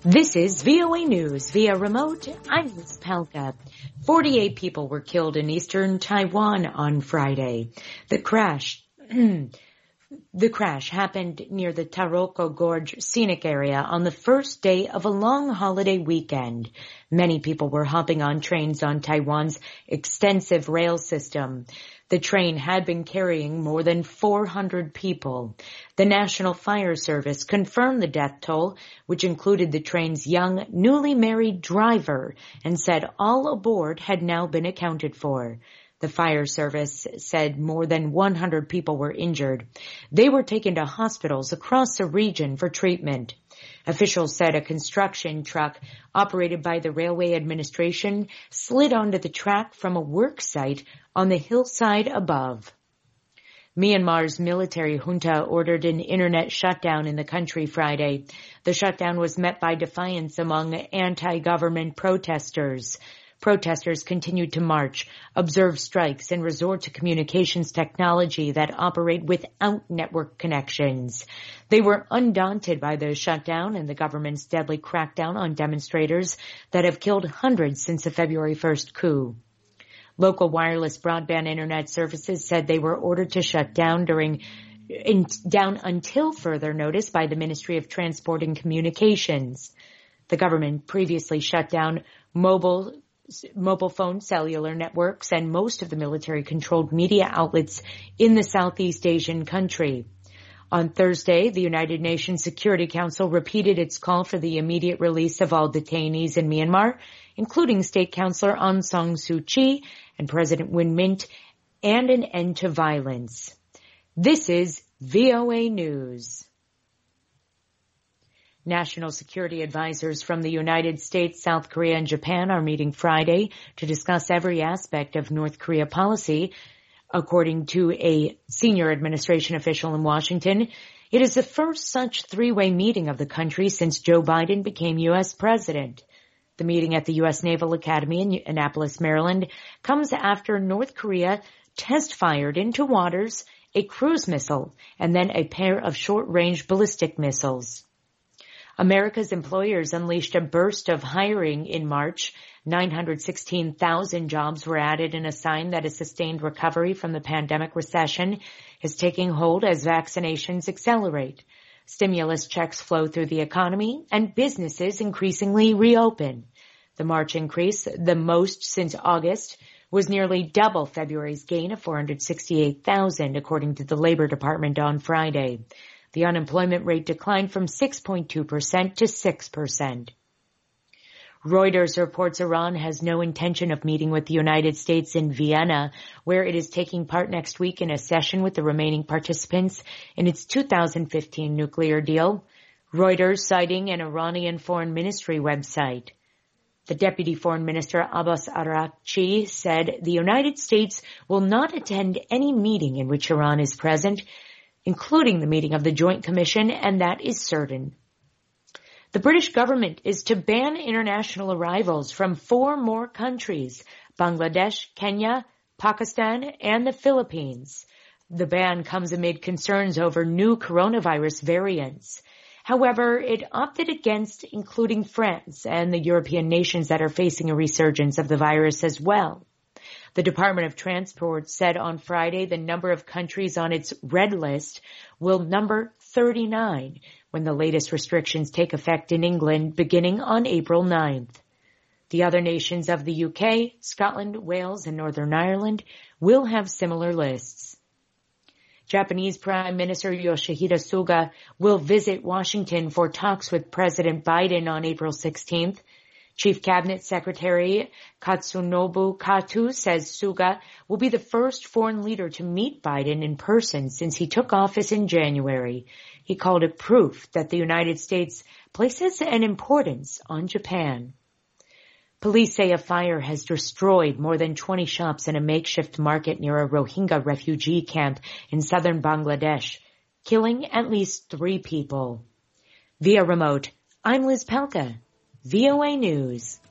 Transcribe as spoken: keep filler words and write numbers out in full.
This is V O A News via remote. I'm Liz Palka. forty-eight people were killed in eastern Taiwan on Friday. The crash, the crash happened near the Taroko Gorge scenic area on the first day of a long holiday weekend. Many people were hopping on trains on Taiwan's extensive rail system. The train had been carrying more than four hundred people. The National Fire Service confirmed the death toll, which included the train's young, newly married driver, and said all aboard had now been accounted for. The fire service said more than one hundred people were injured. They were taken to hospitals across the region for treatment. Officials said a construction truck operated by the Railway Administration slid onto the track from a work site on the hillside above. Myanmar's military junta ordered an internet shutdown in the country Friday. The shutdown was met by defiance among anti-government protesters. Protesters continued to march, observe strikes, and resort to communications technology that operate without network connections. They were undaunted by the shutdown and the government's deadly crackdown on demonstrators that have killed hundreds since the February first coup. Local wireless broadband internet services said they were ordered to shut down during in, down until further notice by the Ministry of Transport and Communications. The government previously shut down mobile mobile phone cellular networks and most of the military-controlled media outlets in the Southeast Asian country. On Thursday, the United Nations Security Council repeated its call for the immediate release of all detainees in Myanmar, including State Councillor Aung San Suu Kyi and President Win Myint, and an end to violence. This is V O A News. National security advisors from the United States, South Korea, and Japan are meeting Friday to discuss every aspect of North Korea policy. According to a senior administration official in Washington, it is the first such three-way meeting of the country since Joe Biden became U S president. The meeting at the U S Naval Academy in Annapolis, Maryland, comes after North Korea test-fired into waters a cruise missile and then a pair of short-range ballistic missiles. America's employers unleashed a burst of hiring in March. nine hundred sixteen thousand jobs were added in a sign that a sustained recovery from the pandemic recession is taking hold as vaccinations accelerate. Stimulus checks flow through the economy and businesses increasingly reopen. The March increase, the most since August, was nearly double February's gain of four hundred sixty-eight thousand, according to the Labor Department on Friday. The unemployment rate declined from six point two percent to six percent. Reuters reports Iran has no intention of meeting with the United States in Vienna, where it is taking part next week in a session with the remaining participants in its two thousand fifteen nuclear deal. Reuters citing an Iranian foreign ministry website. The Deputy Foreign Minister Abbas Araghchi said the United States will not attend any meeting in which Iran is present, including the meeting of the Joint Commission, and that is certain. The British government is to ban international arrivals from four more countries, Bangladesh, Kenya, Pakistan, and the Philippines. The ban comes amid concerns over new coronavirus variants. However, it opted against including France and the European nations that are facing a resurgence of the virus as well. The Department of Transport said on Friday the number of countries on its red list will number thirty-nine when the latest restrictions take effect in England beginning on April ninth. The other nations of the U K, Scotland, Wales, and Northern Ireland will have similar lists. Japanese Prime Minister Yoshihide Suga will visit Washington for talks with President Biden on April sixteenth. Chief Cabinet Secretary Katsunobu Kato says Suga will be the first foreign leader to meet Biden in person since he took office in January. He called it proof that the United States places an importance on Japan. Police say a fire has destroyed more than twenty shops in a makeshift market near a Rohingya refugee camp in southern Bangladesh, killing at least three people. Via remote, I'm Liz Palka. V O A News.